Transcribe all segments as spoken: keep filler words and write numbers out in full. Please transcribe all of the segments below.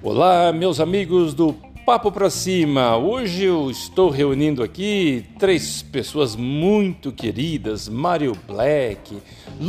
Olá, meus amigos do Papo Pra Cima. Hoje eu estou reunindo aqui três pessoas muito queridas: Mário Black,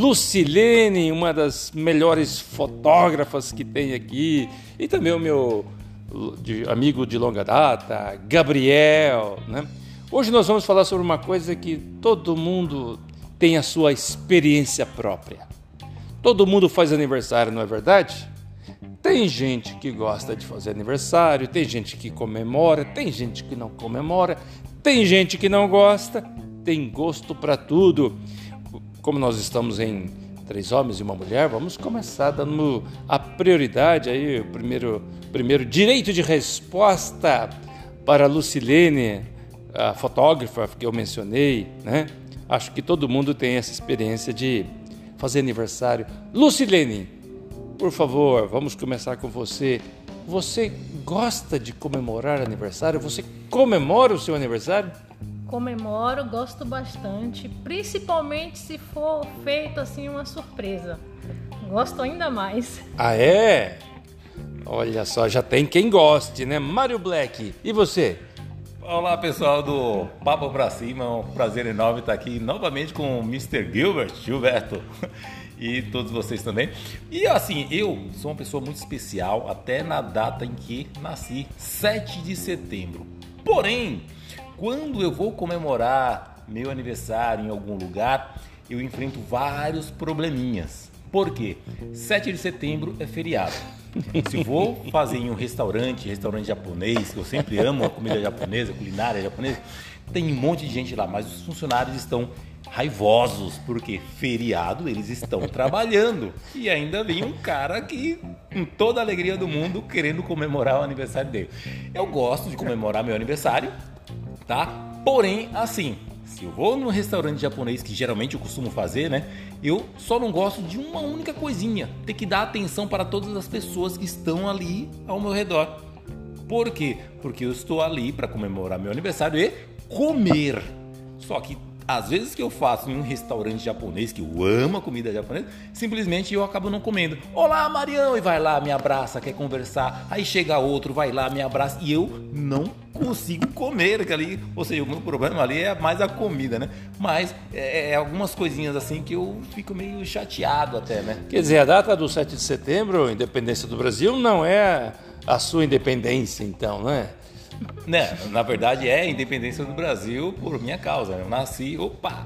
Lucilene, uma das melhores fotógrafas que tem aqui, e também o meu de, amigo de longa data, Gabriel, né? Hoje nós vamos falar sobre uma coisa que todo mundo tem a sua experiência própria. Todo mundo faz aniversário, não é verdade? Tem gente que gosta de fazer aniversário, tem gente que comemora, tem gente que não comemora, tem gente que não gosta, tem gosto para tudo. Como nós estamos em três homens e uma mulher, vamos começar dando a prioridade aí, o primeiro, primeiro direito de resposta para a Lucilene, a fotógrafa que eu mencionei, né? Acho que todo mundo tem essa experiência de fazer aniversário. Lucilene, por favor, vamos começar com você. Você gosta de comemorar aniversário? Você comemora o seu aniversário? Comemoro, gosto bastante, principalmente se for feito assim uma surpresa. Gosto ainda mais. Ah, é? Olha só, já tem quem goste, né? Mário Black, e você? Olá, pessoal do Papo Pra Cima, é um prazer enorme estar aqui novamente com o mister Gilbert, Gilberto, e todos vocês também. E assim, eu sou uma pessoa muito especial, até na data em que nasci, sete de setembro. Porém, quando eu vou comemorar meu aniversário em algum lugar, eu enfrento vários probleminhas. Por quê? sete de setembro é feriado. Se vou fazer em um restaurante, restaurante japonês, que eu sempre amo a comida japonesa, a culinária japonesa, tem um monte de gente lá, mas os funcionários estão raivosos, porque feriado eles estão trabalhando. E ainda vem um cara que, com toda a alegria do mundo, querendo comemorar o aniversário dele. Eu gosto de comemorar meu aniversário, tá? Porém, assim, se eu vou num restaurante japonês, que geralmente eu costumo fazer, né? Eu só não gosto de uma única coisinha: ter que dar atenção para todas as pessoas que estão ali ao meu redor. Por quê? Porque eu estou ali para comemorar meu aniversário e comer. Só que às vezes que eu faço em um restaurante japonês, que eu amo a comida japonesa, simplesmente eu acabo não comendo. Olá, Marião! E vai lá, me abraça, quer conversar. Aí chega outro, vai lá, me abraça. E eu não consigo comer ali. Ou seja, o meu problema ali é mais a comida, né? Mas é, é algumas coisinhas assim que eu fico meio chateado até, né? Quer dizer, a data do sete de setembro, independência do Brasil, não é a sua independência, então, né? Né, na verdade é a independência do Brasil por minha causa. Eu nasci, opa,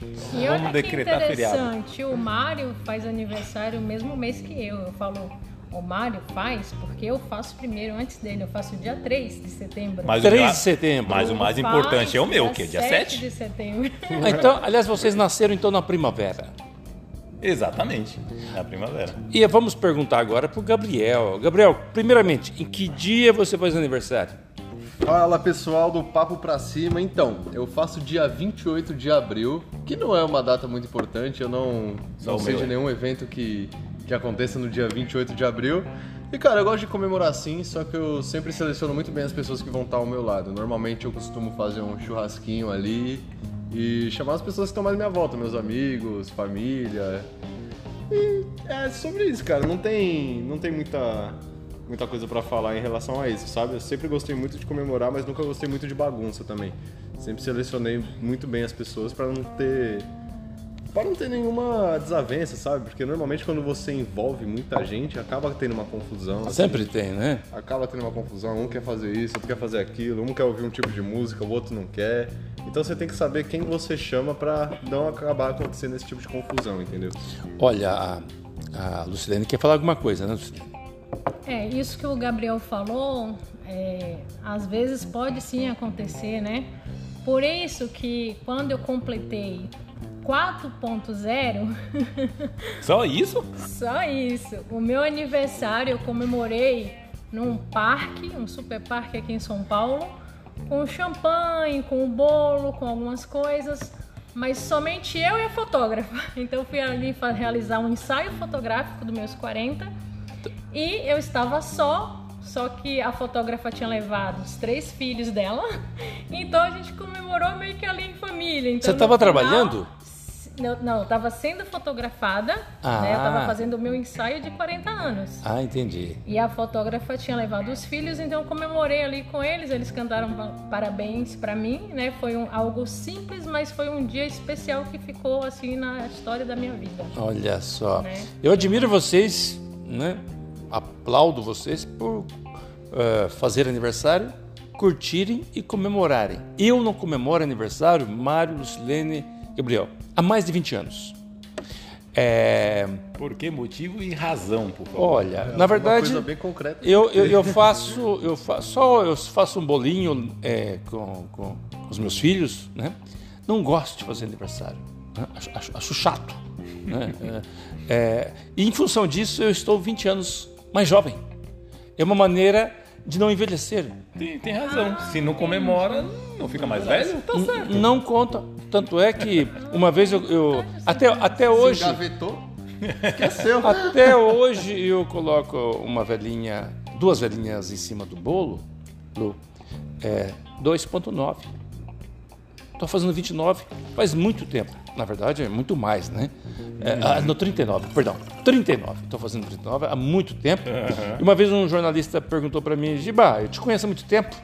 E vamos olha decretar que feriado. interessante, o Mário faz aniversário o mesmo mês que eu. Eu falo, o Mário faz porque eu faço primeiro antes dele. Eu faço dia três de setembro. Mas três o, de setembro. Mas o mais Faz importante é o meu, que é dia sete. de setembro. Ah, então, aliás, vocês nasceram então na primavera. Exatamente, na primavera. E vamos perguntar agora para o Gabriel. Gabriel, primeiramente, em que dia você faz aniversário? Fala, pessoal do Papo Pra Cima. Então, eu faço dia vinte e oito de abril, que não é uma data muito importante. Eu não, não sei meu, de é. nenhum evento que, que aconteça no dia vinte e oito de abril. E cara, eu gosto de comemorar sim, só que eu sempre seleciono muito bem as pessoas que vão estar ao meu lado. Normalmente eu costumo fazer um churrasquinho ali e chamar as pessoas que estão mais à minha volta, meus amigos, família. E é sobre isso, cara. Não tem, não tem muita... muita coisa pra falar em relação a isso, sabe? Eu sempre gostei muito de comemorar, mas nunca gostei muito de bagunça também. Sempre selecionei muito bem as pessoas pra não ter para não ter nenhuma desavença, sabe? Porque normalmente quando você envolve muita gente, acaba tendo uma confusão. Assim. Sempre tem, né? Acaba tendo uma confusão, um quer fazer isso, outro quer fazer aquilo, um quer ouvir um tipo de música, o outro não quer. Então você tem que saber quem você chama pra não acabar acontecendo esse tipo de confusão, entendeu? Olha, a, a Lucilene quer falar alguma coisa, né, Lucilene? É, isso que o Gabriel falou, é, às vezes pode sim acontecer, né? Por isso que quando eu completei quatro ponto zero... Só isso? Só isso. O meu aniversário eu comemorei num parque, um super parque aqui em São Paulo, com champanhe, com o bolo, com algumas coisas, mas somente eu e a fotógrafa. Então eu fui ali realizar um ensaio fotográfico dos meus quarenta e eu estava só, só que a fotógrafa tinha levado os três filhos dela, então a gente comemorou meio que ali em família. Então, você estava final, trabalhando? eu, não, eu estava sendo fotografada, Ah. né? Eu estava fazendo o meu ensaio de quarenta anos. Ah, entendi. E a fotógrafa tinha levado os filhos, então eu comemorei ali com eles, eles cantaram parabéns para mim, né? Foi um, algo simples, mas foi um dia especial que ficou assim na história da minha vida. Olha só. Né? Eu admiro vocês, né? Aplaudo vocês por uh, fazer aniversário, curtirem e comemorarem. Eu não comemoro aniversário, Mário, Lucilene, Gabriel, há mais de vinte anos. É... Por que motivo e razão, por favor? Olha, É, na uma verdade, coisa bem concreta. eu, eu, eu faço, eu faço, só eu faço um bolinho é, com, com, com os meus filhos, né? Não gosto de fazer aniversário, né? acho, acho, acho chato, né? É, é, e em função disso eu estou vinte anos mais jovem. É uma maneira de não envelhecer. Tem, tem razão. Se não comemora, não fica mais velho? Tá certo. N- não conta. Tanto é que uma vez eu, eu até, até hoje, Se engavetou, esqueceu. até hoje eu coloco uma velhinha, duas velhinhas em cima do bolo, Lu, é dois ponto nove. Estou fazendo vinte e nove faz muito tempo. Na verdade, é muito mais, né? É, ah, no trinta e nove, perdão. trinta e nove. Estou fazendo trinta e nove há muito tempo. E uma vez um jornalista perguntou para mim, Giba, eu te conheço há muito tempo.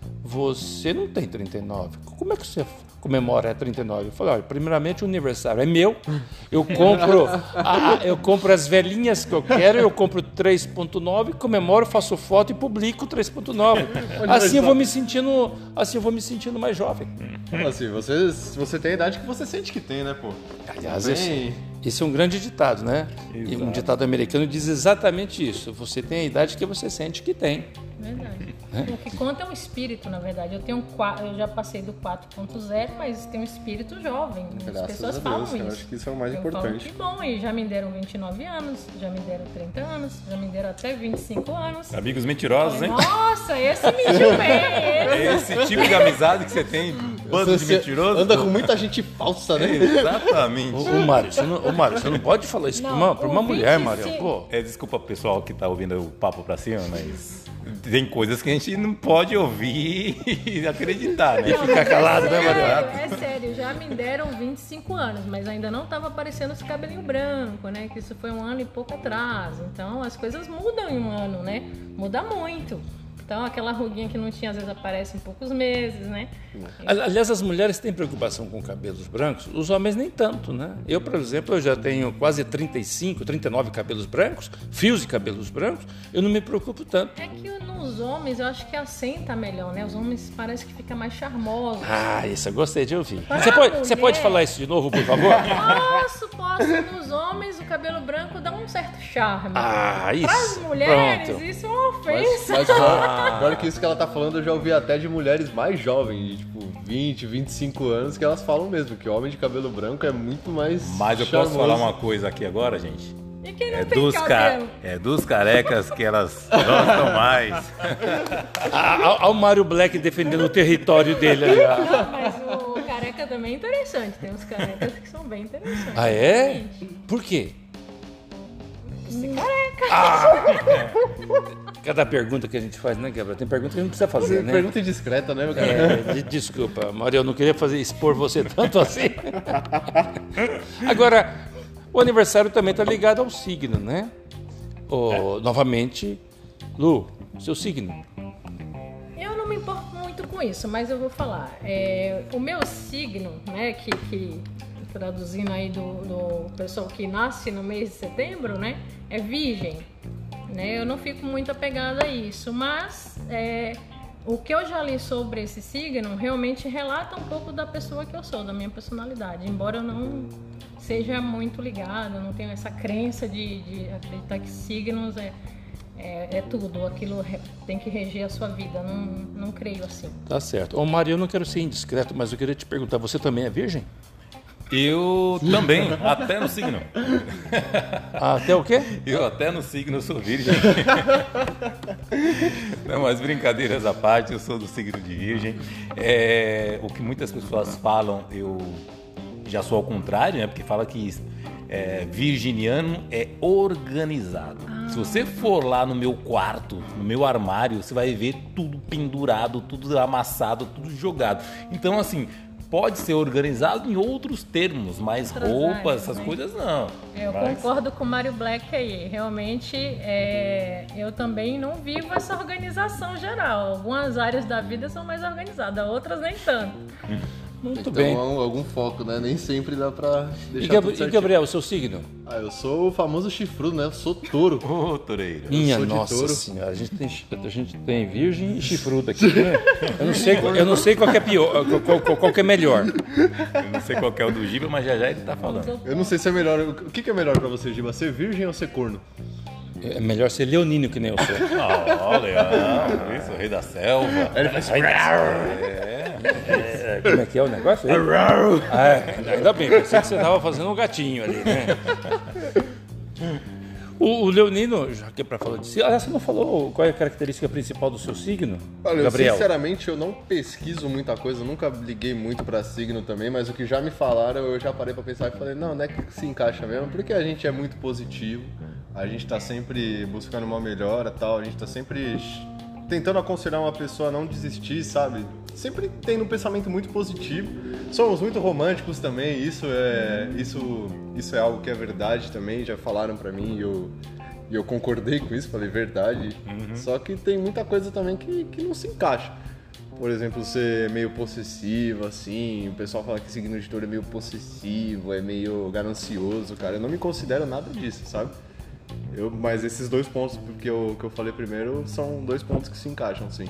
Você não tem trinta e nove. Como é que você comemora trinta e nove? Eu falei, olha, primeiramente o aniversário é meu. Eu compro, a, eu compro as velhinhas que eu quero, eu compro três ponto nove, comemoro, faço foto e publico três ponto nove. Assim eu vou me sentindo, assim eu vou me sentindo mais jovem. Como assim? Você, você tem a idade que você sente que tem, né, pô? Aliás, Bem- esse, esse é um grande ditado, né? E um ditado americano diz exatamente isso. Você tem a idade que você sente que tem. Verdade. O que conta é o espírito, na verdade. Eu tenho um, qua- eu já passei do quatro ponto zero, mas tenho um espírito jovem. As Graças pessoas a Deus, falam cara, isso. acho que isso é o mais eu importante. Falo, que bom, e já me deram vinte e nove anos, já me deram trinta anos, já me deram até vinte e cinco anos. Amigos mentirosos, hein? Nossa, esse mentiu bem, É esse. esse tipo de amizade que você tem, bando de Você mentiroso? anda com muita gente falsa, né? Exatamente. Ô, ô Mário, você não, ô, Mário, você não pode falar isso para Não, uma, pra uma o mulher, vinte e Mário. cinco Pô, É, desculpa pessoal que tá ouvindo o papo pra cima, mas tem coisas que a gente não pode ouvir e acreditar, né? Não, Ficar mas calado, é né, sério, Mariana? É sério, já me deram vinte e cinco anos, mas ainda não tava aparecendo esse cabelinho branco, né? Que isso foi um ano e pouco atrás. Então as coisas mudam em um ano, né? Muda muito. Então aquela ruguinha que não tinha, às vezes aparece em poucos meses, né? aliás, as mulheres têm preocupação com cabelos brancos, os homens nem tanto, né? Eu, por exemplo, eu já tenho quase trinta e cinco, trinta e nove cabelos brancos, fios de cabelos brancos, eu não me preocupo tanto. É que nos homens eu acho que assenta melhor, né? Os homens parece que fica mais charmoso. Ah, isso eu gostei de ouvir. Para Você a pode, você mulher- pode falar isso de novo, por favor? Posso, posso. Nos homens o cabelo branco dá um certo charme. Ah, isso. Para as mulheres Pronto. isso é uma Mas, ofensa. mas pior, pior que isso que ela tá falando, eu já ouvi até de mulheres mais jovens, de tipo vinte, vinte e cinco anos, que elas falam mesmo, que homem de cabelo branco é muito mais Mas eu charmoso. posso falar uma coisa aqui agora, gente? E quem não É tem dos, ca... cabelo? é dos carecas que elas gostam mais. Olha o Mário Black defendendo o território dele ali. ó. Não, mas o careca também é interessante. Tem uns carecas que são bem interessantes. Ah, é? realmente. Por quê? Ser careca. Cada pergunta que a gente faz, né, Gabriel? Tem pergunta que a gente precisa fazer, né? Pergunta indiscreta, né, meu cara? É, de- desculpa, Mário, eu não queria fazer expor você tanto assim. Agora, o aniversário também está ligado ao signo, né? Ô, novamente, Lu, seu signo. Eu não me importo muito com isso, mas eu vou falar. É, o meu signo, né, que, que traduzindo aí do, do pessoal que nasce no mês de setembro, né, é virgem. Né? Eu não fico muito apegada a isso, mas é, o que eu já li sobre esse signo realmente relata um pouco da pessoa que eu sou, da minha personalidade. Embora eu não seja muito ligada, não tenho essa crença de, de acreditar que signos é, é, é tudo, aquilo re- tem que reger a sua vida. Não, não creio assim. Tá certo. Ô, Mário, eu não quero ser indiscreto, mas eu queria te perguntar, você também é virgem? Eu também, até no signo. Ah, até o quê? Eu até no signo sou virgem. Não, mas brincadeiras à parte, eu sou do signo de virgem. É, o que muitas pessoas falam, eu já sou ao contrário, né? Porque fala que é, virginiano é organizado. Se você for lá no meu quarto, no meu armário, você vai ver tudo pendurado, tudo amassado, tudo jogado. Então, assim, pode ser organizado em outros termos, mas Outras roupas, áreas, essas né? coisas não. Eu Mas- concordo com o Mário Black aí. Realmente, é, eu também não vivo essa organização geral. Algumas áreas da vida são mais organizadas, outras nem tanto. Muito Então, bem. algum, algum foco, né? Nem sempre dá pra E, deixar Gab- tudo e certinho. Gabriel, o seu signo? Ah, eu sou o famoso chifrudo, né? Eu sou touro. Ô, Toreiro. Minha sou de nossa touro. senhora, a gente tem, a gente tem virgem e chifrudo aqui, né? Eu não sei, eu não sei qual que é pior, qual, qual- qual que é melhor. Eu não sei qual que é o do Giba, mas já já ele tá falando. Eu não sei se é melhor. O que que é melhor pra você, Giba? Ser virgem ou ser corno? É melhor ser leonino que nem eu sou. Ó, Leão, isso, o rei da selva. Ele faz... É, como é que é o negócio? Ah, é, ainda bem, pensei que você estava fazendo um gatinho ali, né? O, o leonino, já que é para falar de si, aliás, você não falou qual é a característica principal do seu signo, Olha, Gabriel? eu, sinceramente, eu não pesquiso muita coisa, eu nunca liguei muito pra signo também, mas o que já me falaram, eu já parei pra pensar e falei, não, não é que se encaixa mesmo, porque a gente é muito positivo, a gente tá sempre buscando uma melhora e tal, a gente tá sempre tentando aconselhar uma pessoa a não desistir, sabe? Sempre tendo um pensamento muito positivo. Somos muito românticos também, isso é, isso, isso é algo que é verdade também, já falaram pra mim e eu, e eu concordei com isso, falei verdade. Só que tem muita coisa também que, que não se encaixa. Por exemplo, ser meio possessivo, assim, o pessoal fala que signo de touro é meio possessivo, é meio ganancioso, cara. Eu não me considero nada disso, sabe? Eu, mas esses dois pontos que eu, que eu falei primeiro são dois pontos que se encaixam, sim.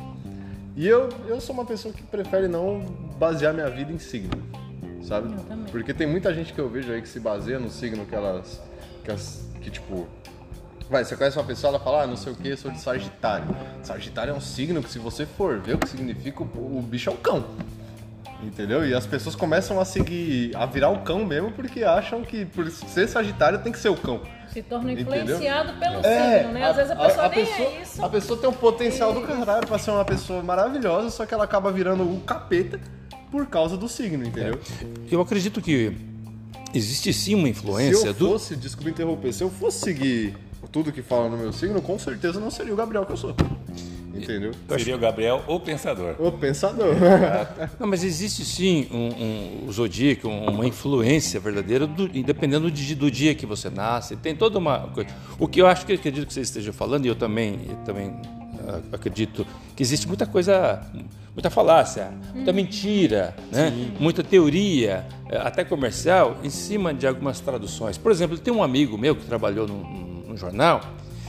E eu, eu sou uma pessoa que prefere não basear minha vida em signo, sabe? Eu também. Porque tem muita gente que eu vejo aí que se baseia no signo que elas... Que, elas, que tipo... Vai, você conhece uma pessoa, ela fala, ah, não sei o que, eu sou de Sagitário. Sagitário é um signo que, se você for ver o que significa, o, o bicho é o cão. Entendeu? E as pessoas começam a seguir, a virar o cão mesmo, porque acham que por ser Sagitário tem que ser o cão. Se torna Entendeu? influenciado pelo É, signo, né? Às vezes a pessoa nem pessoa, é isso. a pessoa tem um potencial do caralho pra ser uma pessoa maravilhosa, só que ela acaba virando o capeta por causa do signo, entendeu? Eu acredito que existe sim uma Se influência eu do... fosse, desculpa interromper, se eu fosse seguir tudo que fala no meu signo, com certeza não seria o Gabriel que eu sou. Entendeu? Seria o Gabriel, o pensador. O pensador. Não, mas existe sim um, um, o zodíaco, uma influência verdadeira, do, dependendo do, do dia que você nasce. Tem toda uma coisa. O que eu acho que eu acredito que você esteja falando, e eu também, eu também ah, acredito que existe muita coisa, muita falácia, muita mentira, né? Muita teoria, eh, até comercial, em cima de algumas traduções. Por exemplo, tem um amigo meu que trabalhou num, num jornal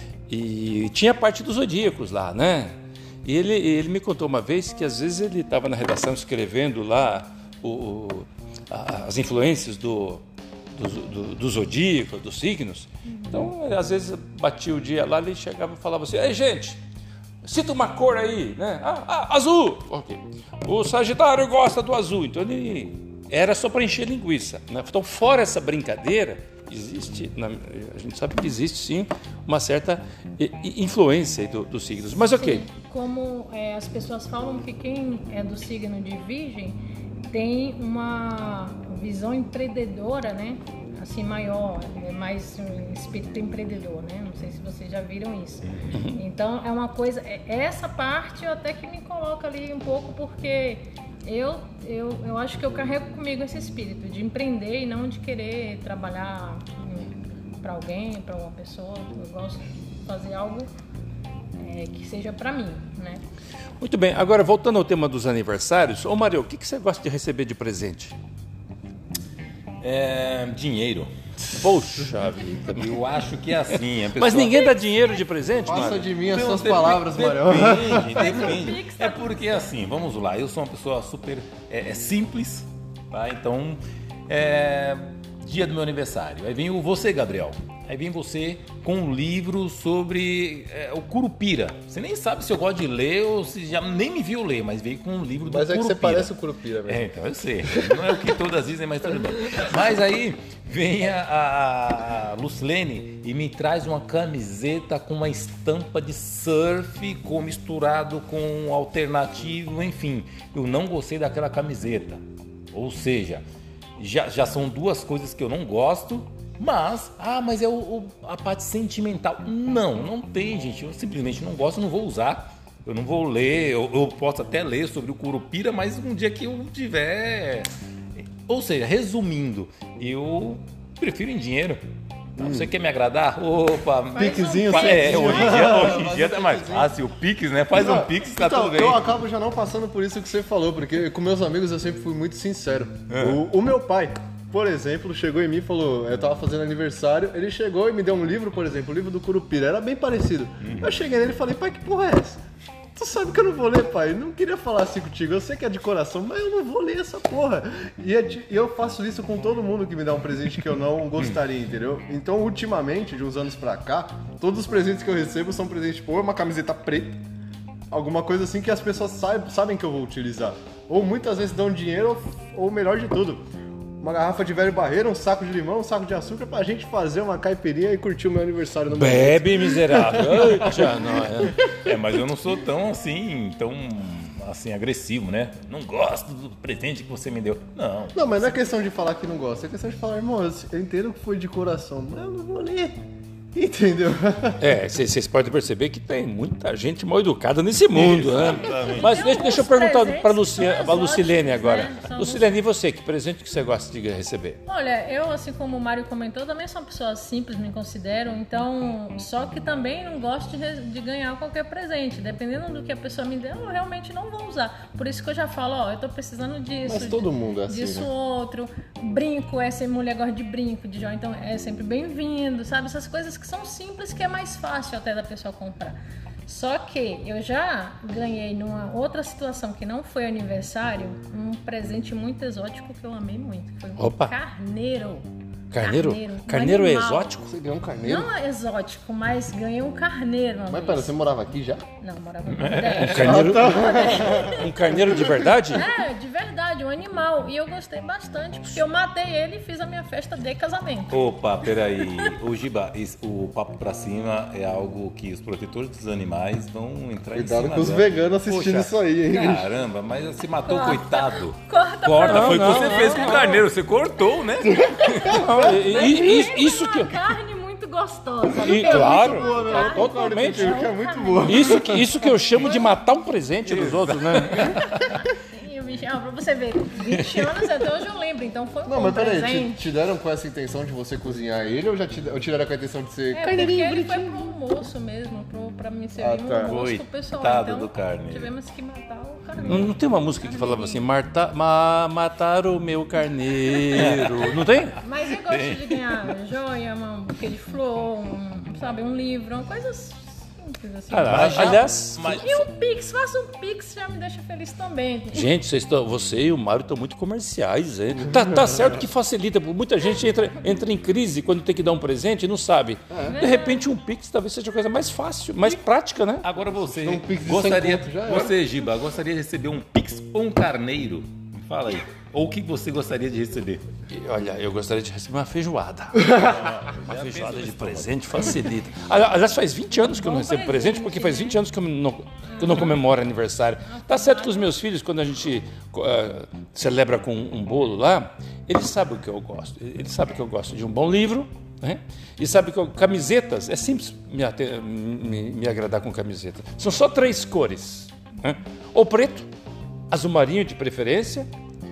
e tinha parte dos zodíacos lá, né? E ele, ele me contou uma vez que às vezes ele estava na redação escrevendo lá o, o- a- as influências do, do, do, do zodíaco, dos signos. Então, ele, às vezes batia o dia lá, ele chegava e falava assim: ei, gente, cita uma cor aí, né? Ah, ah, azul! Ok. O Sagitário gosta do azul. Então, ele era só para encher linguiça, né? Então, fora essa brincadeira, existe, na- a gente sabe que existe sim uma certa i- i- influência aí do- dos signos. Mas ok, Como é, as pessoas falam que quem é do signo de Virgem tem uma visão empreendedora, né? Assim, maior, é mais um espírito empreendedor, né? Não sei se vocês já viram isso. Então, é uma coisa... é- Essa parte eu até que me coloca ali um pouco, porque eu, eu, eu acho que eu carrego comigo esse espírito de empreender e não de querer trabalhar para alguém, para uma pessoa. Eu gosto de fazer algo é, que seja para mim, né? muito bem. Agora, voltando ao tema dos aniversários, ô Mário, o que, que você gosta de receber de presente? É, dinheiro. Poxa vida. Eu acho que é assim. A pessoa... Mas ninguém dá dinheiro de presente, Passa Mário? de mim as Não, suas dep- palavras, Marião. Depende, depende. É porque assim, vamos lá, eu sou uma pessoa super é, é simples, tá? Então, é, dia do meu aniversário. Aí vem o você, Gabriel. Aí vem você com um livro sobre é, o Curupira. Você nem sabe se eu gosto de ler ou se já nem me viu ler, mas veio com um livro do Mas é que Curupira. você parece o Curupira mesmo. É, então eu sei. Não é o que todas dizem, mas tudo bem. Mas aí vem a, a, a Lucilene e me traz uma camiseta com uma estampa de surf com, misturado com alternativo, enfim. Eu não gostei daquela camiseta. Ou seja, já, já são duas coisas que eu não gosto. Mas, ah, mas é o, o- a parte sentimental. Não, não tem, gente. Eu simplesmente não gosto, não vou usar. Eu não vou ler, eu, eu posso até ler sobre o Curupira, mas um dia que eu tiver... Ou seja, resumindo, eu prefiro em dinheiro. Hum. Você quer me agradar? Opa, Pixzinho, é, hoje em dia, hoje em dia tá mais fácil. O Pix, né? Faz não, um Pix, tá então, tudo bem. Eu acabo já não passando por isso que você falou, porque com meus amigos eu sempre fui muito sincero. Uhum. O, o meu pai, por exemplo, chegou em mim e falou, eu tava fazendo aniversário, ele chegou e me deu um livro, por exemplo, o livro do Curupira, era bem parecido. Uhum. Eu cheguei nele e falei, pai, que porra é essa? Tu sabe que eu não vou ler, pai. Não queria falar assim contigo. Eu sei que é de coração, mas eu não vou ler essa porra. E eu faço isso com todo mundo que me dá um presente que eu não gostaria, entendeu? Então, ultimamente, de uns anos pra cá, todos os presentes que eu recebo são presentes, tipo, ou uma camiseta preta, alguma coisa assim que as pessoas sabem, sabem que eu vou utilizar. Ou muitas vezes dão dinheiro, ou melhor de tudo, uma garrafa de velho barreiro, um saco de limão, um saco de açúcar pra gente fazer uma caipirinha e curtir o meu aniversário no Bebe, momento. Miserável. Eita, não, é. é, mas eu não sou tão assim, tão assim, agressivo, né? Não gosto do presente que você me deu. Não. Não, mas não é questão de falar que não gosta, é questão de falar, irmão, eu entendo que foi de coração, mas eu não vou ler. Entendeu? É, vocês podem perceber que tem muita gente mal educada nesse mundo, né? Mas deixa, deixa eu perguntar para a Lucilene agora. Né? Lucilene, e você? Que presente que você gosta de receber? Olha, eu, assim como o Mário comentou, também sou uma pessoa simples, me considero, então, só que também não gosto de, de ganhar qualquer presente. Dependendo do que a pessoa me der, eu realmente não vou usar. Por isso que eu já falo, ó, eu tô precisando disso. Mas todo mundo é assim, disso né? outro. Brinco, essa mulher gosta de brinco, de joia, então é sempre bem-vindo, sabe? Essas coisas que são simples, que é mais fácil até da pessoa comprar. Só que eu já ganhei numa outra situação que não foi aniversário, um presente muito exótico que eu amei muito. Foi um Opa. carneiro. Carneiro? Carneiro, carneiro é exótico? Você ganhou um carneiro? Não é exótico, mas ganhei um carneiro. Mas pera, você morava aqui já? Não, morava no Nordeste. Um carneiro, um carneiro de verdade? É, de verdade, um animal. E eu gostei bastante, porque eu matei ele e fiz a minha festa de casamento. Opa, peraí. O Giba, o papo pra cima é algo que os protetores dos animais vão entrar Cuidado em cima com os dela. veganos assistindo Poxa, isso aí, hein? Caramba, mas você matou o coitado. Corta, Corta, pra foi o que não, você não, fez não, com o não. carneiro, você cortou, né? Não, e, e, isso que uma carne muito gostosa. E, claro, boa, né? totalmente. Que é muito boa. Isso que, isso que eu chamo de matar um presente dos outros, né? E o bicho, ah, pra você ver, vinte anos até hoje eu lembro, então foi um Não, bom mas peraí, te, presente. te deram com essa intenção de você cozinhar ele ou já te, ou te deram com a intenção de ser É, porque ele foi pro almoço mesmo, pro, pra me servir Ah, tá. um almoço pro pessoal. Coitado Então do carneiro. tivemos que matar o Não, carneiro. não tem uma música que falava assim, Marta, ma, matar o meu carneiro. Não tem? Mas eu gosto de ganhar joia, um buquê de flor, um, sabe, um livro, uma coisa simples assim. Ah, já- aliás, mas- E um Pix, faça um Pix, já me deixa feliz também. gente, vocês estão, você e o Mário estão muito comerciais, hein? Tá, tá certo que facilita, muita gente entra, entra em crise quando tem que dar um presente e não sabe. De repente um Pix talvez seja a coisa mais fácil, mais prática, né? Agora você Um Pix de gostaria, cem conto já era. você, Giba, gostaria de receber um Pix ou um carneiro? Me fala aí. Ou o que você gostaria de receber? E, olha, eu gostaria de receber uma feijoada. Uma feijoada de presente facilita. Ali- Aliás, faz vinte anos que eu não recebo presente, porque faz vinte anos que eu não, que eu não comemoro aniversário. Tá certo que os meus filhos, quando a gente eh, celebra com um bolo lá, eles sabem o que eu gosto. Eles sabem que eu gosto de um bom livro, né? E sabem que eu, camisetas, é simples me, ate- me- me agradar com camiseta. São só três cores, né? Ou preto, azul marinho de preferência,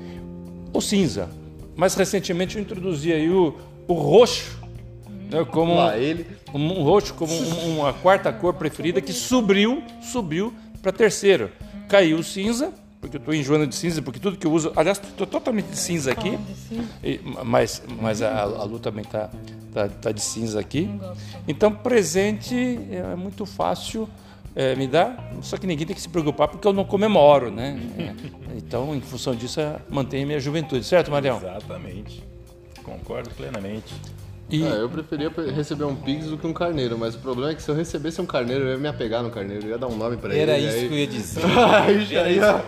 ou cinza. Mais recentemente eu introduzi aí o, o roxo, né, como Lá ele. um, um roxo como um- uma quarta cor preferida que subiu, subiu para terceiro. Caiu o cinza, porque eu estou enjoando de cinza, porque tudo que eu uso, aliás, estou totalmente de cinza aqui, e- mas, mas a, a Lu também está tá, tá de cinza aqui. Então presente é muito fácil. É, me dá, só que ninguém tem que se preocupar porque eu não comemoro, né? É, então, em função disso, eu mantenho a minha juventude, certo, Marião? Exatamente. Concordo plenamente. E, É, eu preferia receber um Pix do que um carneiro, mas o problema é que se eu recebesse um carneiro, eu ia me apegar no carneiro, eu ia dar um nome pra Era ele. isso aí... que eu ia dizer. Aí já ia...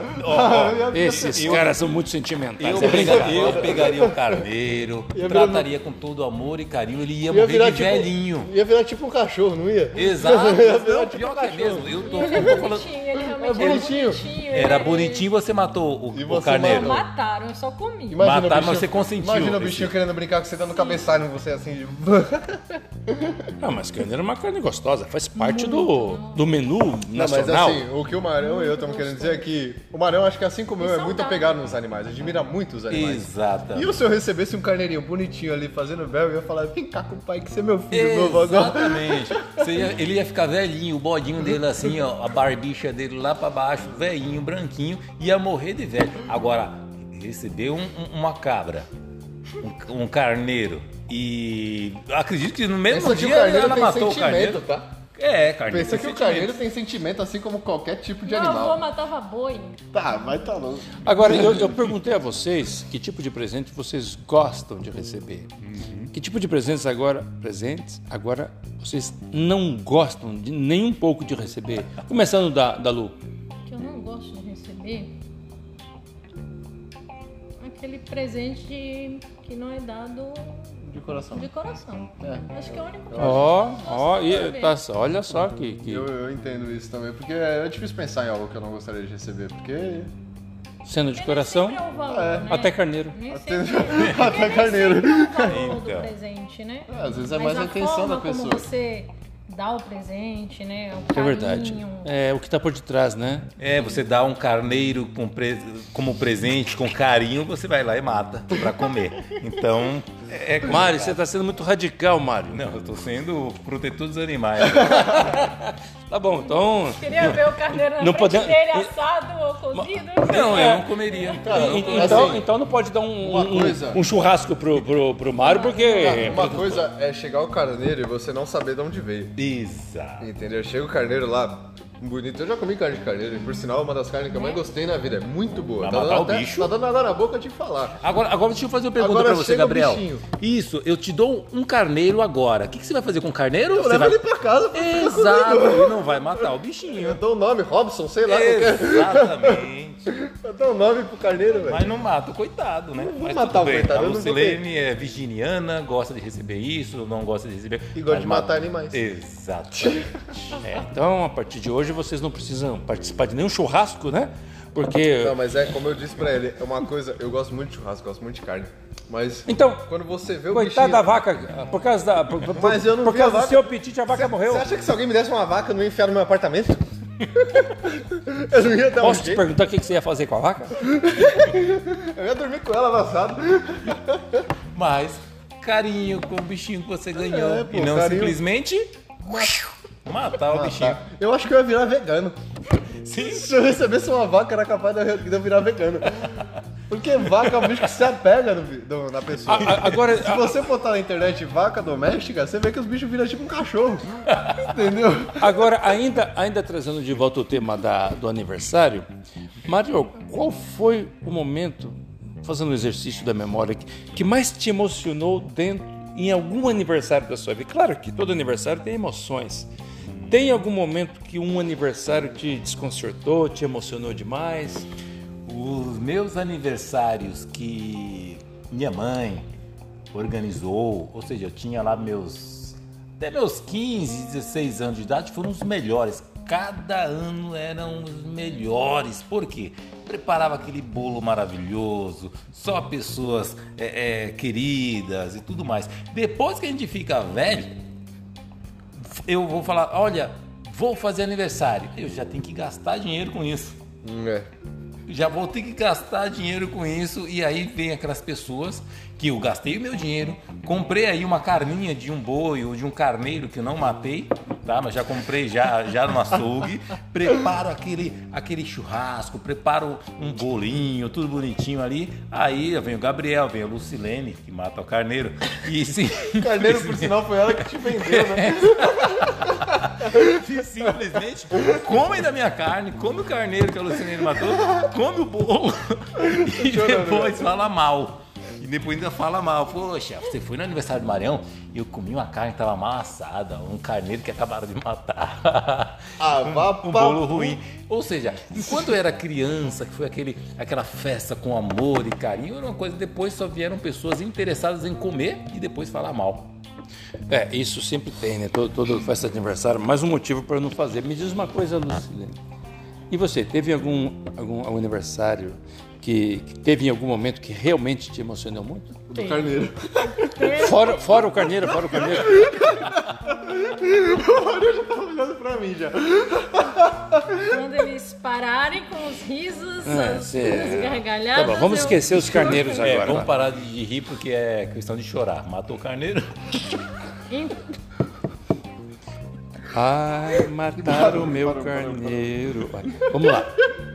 esses caras são muito sentimentais. Eu, é brincadeira. pegaria, eu pegaria o carneiro, Ia virar- trataria com todo amor e carinho, ele ia, Ia morrer virar, de tipo, velhinho. ia virar tipo um cachorro, não ia? Exato. Ia virar Não, tipo pior um que é cachorro. mesmo. Eu tô, Ele é eu tô falando. bonitinho, ele realmente É bonitinho. bonitinho. Era ele- bonitinho, você matou o, E o você carneiro. Não mataram, eu só comi. Imagina o Mataram, bichinho- mas você consentiu. Imagina o bichinho querendo brincar com você dando cabeçalho em você assim. assim. Ah, mas carneiro é uma carne gostosa, faz parte do, do menu Não, mas nacional. assim, o que o Marão e eu estamos querendo dizer é que o Marão, acho que assim como eu, é muito saudável. apegado nos animais, admira muito os animais. Exatamente. E se eu recebesse um carneirinho bonitinho ali fazendo bel, eu ia falar, vem cá com o pai que você é meu filho novo agora. Exatamente. Você ia- ele ia ficar velhinho, o bodinho dele assim, ó, a barbicha dele lá pra baixo, velhinho, branquinho, ia morrer de velho. Agora, receber um- um- uma cabra, um, um carneiro, e acredito que no mesmo Pensa que o dia carneiro ela tem matou o sentimento, carneiro. tá? É, carneiro. Pensa tem que o carneiro sentimento. tem sentimento assim como qualquer tipo de Meu avô animal. matava boi. Tá, vai tá louco. Agora, eu, eu perguntei a vocês que tipo de presente vocês gostam de receber. Que tipo de presentes agora, presentes, agora vocês não gostam de nem um pouco de receber? Começando da, da Lu. Que eu não gosto de receber. Aquele presente que não é dado De coração. de coração. É. Acho que é o único. Ó, ó, Gosto de e receber. tá, olha só que... que Eu, eu entendo isso também, porque é difícil pensar em algo que eu não gostaria de receber, porque... sendo de Nem coração, sempre é o valor, É. né? até carneiro. Nem Até- sempre, porque até nem carneiro. sempre é o valor do Então. presente, né? É, às vezes é Mas mais a intenção forma da pessoa. como você dá o presente, né? O É carinho. verdade. É o que tá por detrás, né? É, você dá um carneiro com pre- como presente, com carinho, você vai lá e mata pra comer. Então, é... é Mário, você tá sendo muito radical, Mário. Não, eu tô sendo protetor dos animais. Tá bom, então... Queria ver o carneiro na Não frente podemos- dele assado ou cozido. Não, eu não comeria. Cara, E- assim, Então, então não pode dar um, uma um- coisa- um churrasco pro, pro, pro Mário, porque... Uma coisa é chegar o carneiro e você não saber de onde veio. Exato. Entendeu? Chega o carneiro lá, bonito. Eu já comi carne de carneiro, e por sinal é uma das carnes que eu mais gostei na vida. É muito boa. Vai Tá matar dando, o até, bicho? tá dando água na boca de falar. Agora, agora deixa eu fazer uma pergunta Agora pra você, chega o Gabriel. bichinho. Isso, eu te dou um carneiro agora. O que, que você vai fazer com o carneiro? Eu Você levo vai... ele pra casa pra ficar Exato, comigo. ele não vai matar o Eu bichinho. dou o nome, Robson, sei lá. Qualquer... Exatamente. Eu dou o nome pro carneiro, velho. Mas não mata o coitado, né? vou Mas matar tudo o bem. coitado, A eu não vou Lucilene é virginiana, gosta de receber isso, não gosta de receber. E gosta mas de mata- matar animais. Exatamente. É, então, a partir de hoje, vocês não precisam participar de nenhum churrasco, né? Porque... Não, mas é como eu disse pra ele, é uma coisa, eu gosto muito de churrasco, gosto muito de carne. Mas Então, quando você vê o coitada da bichinho... vaca, por causa da... Por, por- Mas eu não por vi a causa do vaca. seu apetite, a vaca morreu. Você acha que se alguém me desse uma vaca, eu não ia enfiar no meu apartamento? Eu não ia dar um Posso te jeito. perguntar o que que você ia fazer com a vaca? Eu ia dormir com ela avançado. Mas carinho com o bichinho que você ganhou. É, pô, e não carinho. simplesmente matar o bichinho. Eu acho que eu ia virar vegano. Sim. Se eu recebesse uma vaca, era capaz de eu de eu virar vegano. Porque vaca é um bicho que se apega no, vi- no- na pessoa. A- a- agora, Se você botar na internet vaca doméstica, você vê que os bichos viram tipo um cachorro. Entendeu? Agora, ainda, ainda trazendo de volta o tema da, do aniversário, Mário, qual foi o momento, fazendo o exercício da memória, que, que mais te emocionou dentro, em algum aniversário da sua vida? Claro que todo aniversário tem emoções. Tem algum momento que um aniversário te desconcertou, te emocionou demais? Os meus aniversários que minha mãe organizou, ou seja, eu tinha lá meus até meus quinze, dezesseis anos de idade, foram os melhores. Cada ano eram os melhores. Por quê? Preparava aquele bolo maravilhoso, só pessoas é, é, queridas e tudo mais. Depois que a gente fica velho, eu vou falar, olha, vou fazer aniversário. Eu já tenho que gastar dinheiro com isso. Hum, é. Já vou ter que gastar dinheiro com isso. E aí vem aquelas pessoas que eu gastei o meu dinheiro, comprei aí uma carninha de um boi ou de um carneiro que eu não matei, tá? Mas já comprei já, já no açougue, preparo aquele, aquele churrasco, preparo um bolinho, tudo bonitinho ali. Aí vem o Gabriel, vem a Lucilene, que mata o carneiro. E sim, Carneiro, por sinal, foi ela que te vendeu, né? simplesmente come da minha carne, come o carneiro que a Lucilene matou, come o bolo e chorando, depois fala mal. E depois ainda fala mal. Poxa, você foi no aniversário do Marião e eu comi uma carne que tava mal assada, um carneiro que acabaram de matar. Ah, vá um, um pra- bolo ruim. Ou seja, enquanto eu era criança, que foi aquele, aquela festa com amor e carinho, era uma coisa, depois só vieram pessoas interessadas em comer e depois falar mal. É, isso sempre tem, né? Todo, todo festa de aniversário, mais um motivo para não fazer. Me diz uma coisa, Lucilene. E você, teve algum, algum, algum aniversário que, que teve em algum momento que realmente te emocionou muito? O do carneiro. Fora, fora o carneiro, fora o carneiro. O Mário já tá olhando pra mim já. Quando eles pararem com os risos, Ah, as, cê- as gargalhadas... Tá bom, vamos eu- esquecer os carneiros É, agora. vamos vai. parar de rir porque é questão de chorar. Matou o carneiro. Em- Ai, mataram o meu carneiro. Vai, vamos lá.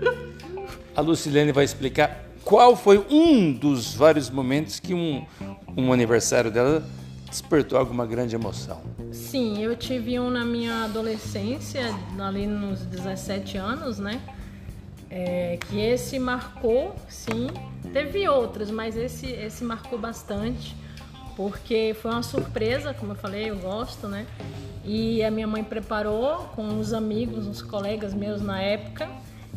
A Lucilene vai explicar qual foi um dos vários momentos que um, um aniversário dela despertou alguma grande emoção. Sim, eu tive um na minha adolescência, ali nos dezessete anos, né? É, que esse marcou, sim. Teve outros, mas esse, esse marcou bastante, porque foi uma surpresa, como eu falei, eu gosto, né? E a minha mãe preparou com os amigos, uns colegas meus na época,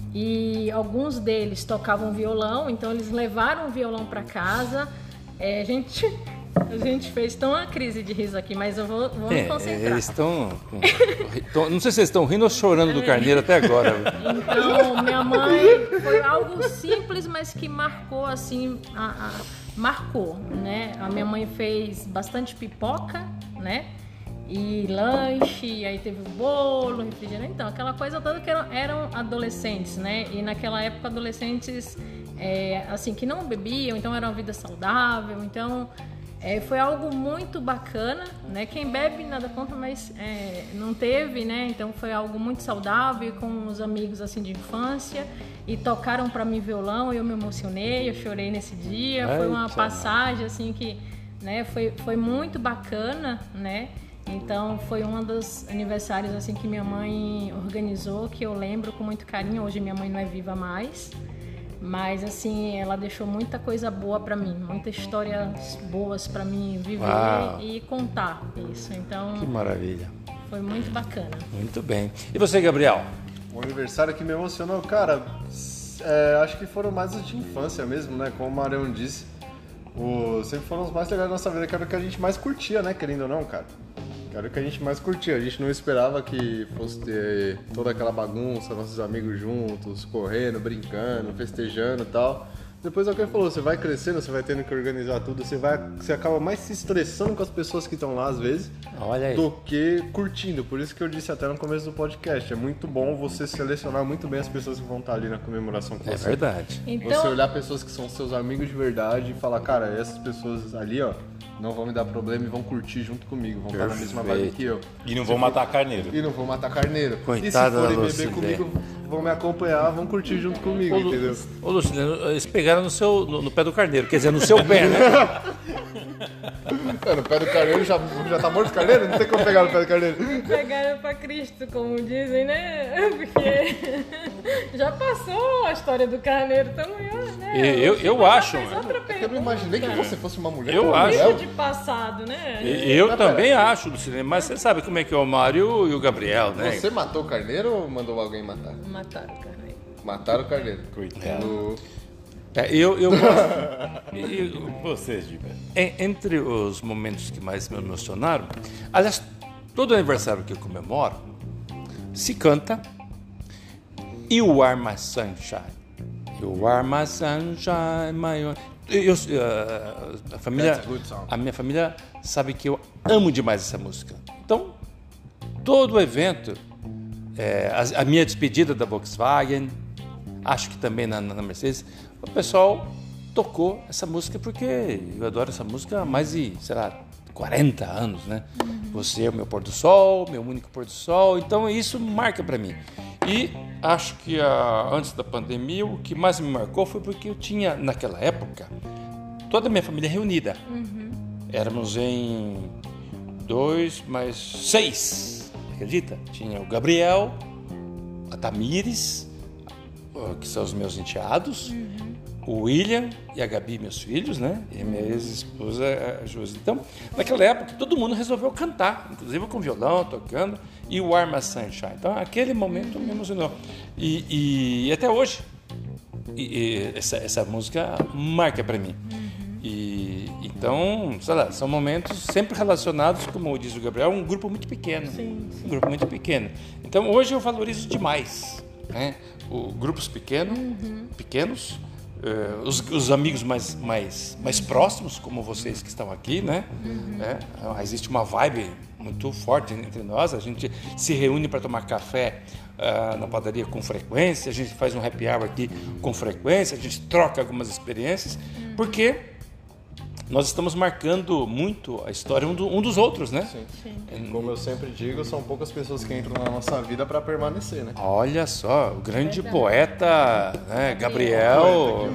e alguns deles tocavam violão, então eles levaram o violão para casa. É, a gente... A gente fez tão uma crise de riso aqui, mas eu vou, vou me É, concentrar. eles estão. Não sei se eles estão rindo ou chorando do carneiro até agora. Então, minha mãe foi algo simples, mas que marcou assim, a, a- marcou, né? A minha mãe fez bastante pipoca, né? E lanche, e aí teve o bolo, refrigerante, então aquela coisa toda que eram, eram adolescentes, né? E naquela época adolescentes, é, assim, que não bebiam, então era uma vida saudável, então é, foi algo muito bacana, né? Quem bebe nada contra, mas é, não teve, né? Então foi algo muito saudável e com os amigos assim de infância e tocaram para mim violão, eu me emocionei, eu chorei nesse dia, foi uma Eita. passagem assim que, né? Foi, foi muito bacana, né? Então foi um dos aniversários assim que minha mãe organizou, que eu lembro com muito carinho. Hoje minha mãe não é viva mais, mas assim ela deixou muita coisa boa para mim, muitas histórias boas para mim viver Uau. e contar isso. Que Então maravilha. foi muito bacana. Muito bem. E você, Gabriel? Um aniversário que me emocionou, cara, é, acho que foram mais os de infância mesmo, né? Como o Marião disse, o, sempre foram os mais legais da nossa vida, que era o que a gente mais curtia, né? Querendo ou não, cara. Que era o que a gente mais curtia. A gente não esperava que fosse ter toda aquela bagunça, nossos amigos juntos, correndo, brincando, festejando e tal. Depois é o que ele falou, você vai crescendo, você vai tendo que organizar tudo, você, vai, você acaba mais se estressando com as pessoas que estão lá às vezes, Olha aí. do que curtindo. Por isso que eu disse até no começo do podcast, é muito bom você selecionar muito bem as pessoas que vão estar ali na comemoração com É você. verdade. Você Então olhar pessoas que são seus amigos de verdade e falar, cara, essas pessoas ali, ó, não vão me dar problema e vão curtir junto comigo, vão estar na mesma vibe Perfeito. que eu. E não vão matar carneiro. E não vão matar carneiro. Coitada e se da forem beber Lucilene. comigo, vão me acompanhar, vão curtir junto comigo, Ô, Lu- entendeu? Ô, Luciano, eles pegaram no, seu, no, no pé do carneiro, quer dizer, no seu pé, né? É, no pé do carneiro já, já tá morto o carneiro? Não tem como pegar no pé do carneiro. pegaram pra Cristo, como dizem, né? Porque já passou a história do carneiro, então né? Eu- eu Mas acho, fez outra Eu não pergunta. imaginei que você fosse uma mulher. Eu como acho. Gabriel. Muito de passado, né? E- Eu Mas também acho, Luciano, mas você sabe como é que é o Mário e o Gabriel, né? Você matou o carneiro ou mandou alguém matar? Mataram o carneiro. Mataram o carneiro. Coitado. No- É, eu, eu gosto. e- Vocês, Gilberto. En- Entre os momentos que mais me emocionaram, aliás, todo aniversário que eu comemoro, se canta You Are My Sunshine. You Are My Sunshine, my... Eu, eu, a, família, That's a good song. a minha família sabe que eu amo demais essa música. Então, todo o evento, é, a, a minha despedida da Volkswagen, acho que também na, na Mercedes, o pessoal tocou essa música porque eu adoro essa música há mais de, sei lá, quarenta anos, né? Você é o meu pôr do sol, meu único pôr do sol, então isso marca para mim. E acho que a, antes da pandemia o que mais me marcou foi porque eu tinha, naquela época, toda a minha família reunida. Éramos em dois, mais seis, acredita? Tinha o Gabriel, a Tamires, que são os meus enteados, o William e a Gabi, meus filhos, né? E a minha ex-esposa, a Josi. Então, naquela época, todo mundo resolveu cantar, inclusive com violão, tocando, e o Arma Sunshine. Então, aquele momento me emocionou. E, e até hoje, e, e essa, essa música marca para mim. E, então, sei lá, são momentos sempre relacionados, como diz o Gabriel, um grupo muito pequeno. Sim, sim. Um grupo muito pequeno. Então, hoje eu valorizo demais, né? O, grupos pequeno, pequenos, uh, os, os amigos mais, mais, mais próximos, como vocês que estão aqui, né? Uhum. É, existe uma vibe muito forte entre nós, a gente se reúne para tomar café uh, na padaria com frequência, a gente faz um happy hour aqui com frequência, a gente troca algumas experiências, uhum. porque nós estamos marcando muito a história um, do, um dos outros, né? Sim. Sim. Como eu sempre digo, são poucas pessoas que entram na nossa vida para permanecer, né? Olha só, o grande Verdade. poeta, né, Gabriel.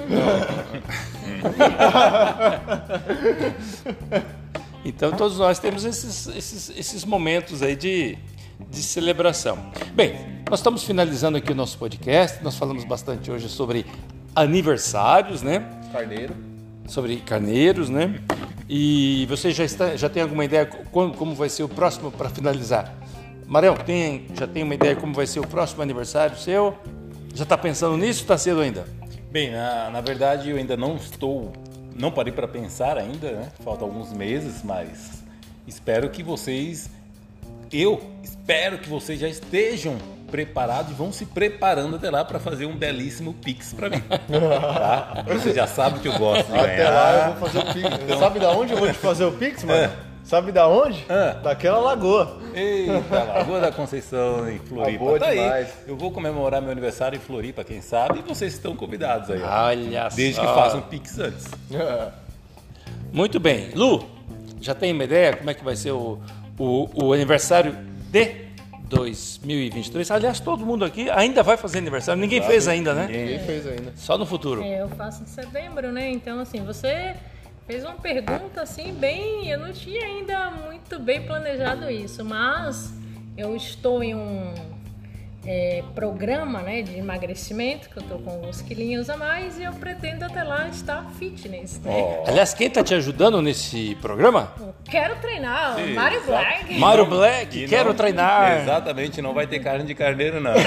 Então todos nós temos esses, esses, esses momentos aí de, de celebração. Bem, nós estamos finalizando aqui o nosso podcast, nós falamos bastante hoje sobre aniversários, né? Carneiro. Sobre carneiros, né? E você já, está, já tem alguma ideia como, como vai ser o próximo para finalizar? Marião, tem, já tem uma ideia como vai ser o próximo aniversário seu? Já está pensando nisso ou está cedo ainda? Bem, na, na verdade eu ainda não estou, não parei para pensar ainda, né? Faltam alguns meses, mas espero que vocês, eu espero que vocês já estejam preparados e vão se preparando até lá para fazer um belíssimo Pix para mim. Tá? Você já sabe que eu gosto de até ganhar. Até lá eu vou fazer o Pix. Então... Sabe da onde eu vou te fazer o Pix, mano? É. Sabe da onde? É. Daquela lagoa. Eita, Lagoa da Conceição em Floripa. Boa tá demais. Aí. Eu vou comemorar meu aniversário em Floripa, quem sabe, e vocês estão convidados aí. Ó. Olha Desde só. que façam Pix antes. Muito bem. Lu, já tem uma ideia como é que vai ser o, o, o aniversário de dois mil e vinte e três? Aliás, todo mundo aqui ainda vai fazer aniversário. Ninguém Sabe? fez ainda, né? Ninguém fez ainda. Só no futuro. É, eu faço em setembro, né? Então, assim, você fez uma pergunta, assim, bem... Eu não tinha ainda muito bem planejado isso, mas eu estou em um é, programa, né, de emagrecimento, que eu tô com alguns quilinhos a mais, e eu pretendo até lá estar fitness, né? Oh. Aliás, quem está te ajudando nesse programa? Eu quero treinar, o Mário Black. Mário Black, E quero não, treinar. Exatamente, não vai ter carne de carneiro, não.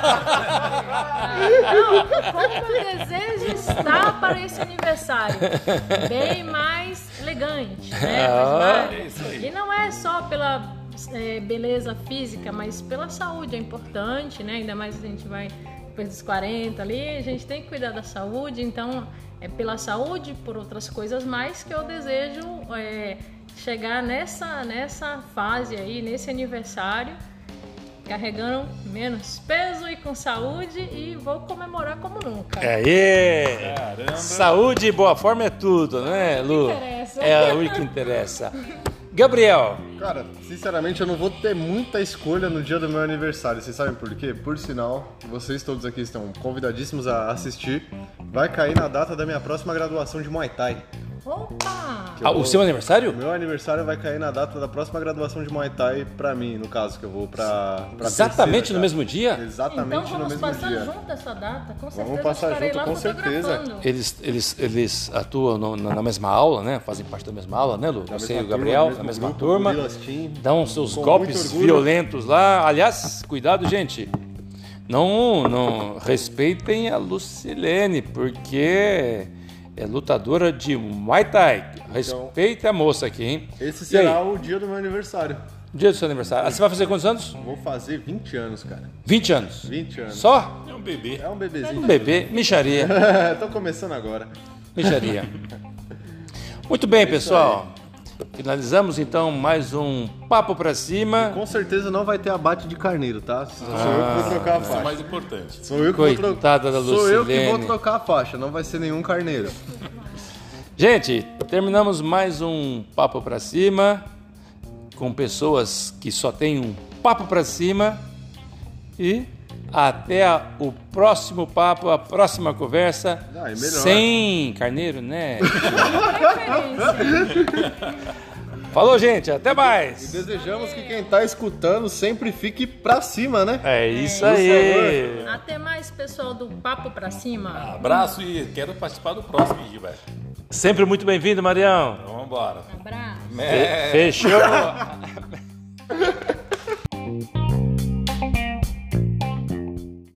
Não, como eu desejo estar para esse aniversário, bem mais elegante, né? Ah, Mais é isso aí. E não é só pela é, beleza física, mas pela saúde é importante, né? Ainda mais a gente vai depois dos quarenta ali, a gente tem que cuidar da saúde, então é pela saúde, por outras coisas mais que eu desejo é, chegar nessa, nessa fase aí, nesse aniversário, carregando menos peso e com saúde, e vou comemorar como nunca. Aê! Caramba. Saúde e boa forma é tudo, né, Lu? interessa. É o que interessa. Gabriel. Cara, sinceramente eu não vou ter muita escolha no dia do meu aniversário. Vocês sabem por quê? Por sinal, vocês todos aqui estão convidadíssimos a assistir. Vai cair na data da minha próxima graduação de Muay Thai. Opa! Ah, o seu aniversário? O meu aniversário vai cair na data da próxima graduação de Muay Thai pra mim, no caso, que eu vou pra... pra Exatamente terceira, no mesmo dia? Então Exatamente no vamos mesmo passar dia. junto essa data, com certeza. Vamos passar estarei junto, lá com certeza. fotografando. Eles, eles, eles atuam no- na, na mesma aula, né? Fazem parte da mesma aula, né, Lu? Da Você e mesma o Gabriel, turma, na mesmo mesma grupo, turma. Gorilas Team. Dão seus Com golpes muito orgulho. violentos lá. Aliás, cuidado, gente. Não, não respeitem a Lucilene, porque é lutadora de Muay Thai. Respeita a moça aqui, hein? Esse E aí? será o dia do meu aniversário. Dia do seu aniversário. Ah, você vai fazer quantos anos? Vou fazer vinte anos, cara. vinte anos. vinte anos. Só? É um bebê. É um bebezinho. Um bebê. Micharia. Tô começando agora. Micharia. Muito bem, pessoal. Finalizamos então mais um Papo Pra Cima. Com certeza não vai ter abate de carneiro, tá? Sou eu que vou trocar a Isso é o faixa. mais importante. Sou eu que vou tro- Coitada da Sou eu que vou Lucilene. trocar a faixa, não vai ser nenhum carneiro. Gente, terminamos mais um Papo Pra Cima com pessoas que só têm um papo pra cima, e até a- o próximo papo, a próxima conversa, Ah, é melhor. sem carneiro, né? Referência. Falou, gente, até E mais. desejamos que quem tá escutando sempre fique pra cima, né? É isso Por aí. Até mais, pessoal do Papo Pra Cima. Abraço e quero participar do próximo, Gilberto. Sempre muito bem-vindo, Marião. Então vamos embora. Abraço. Fe- Fechou.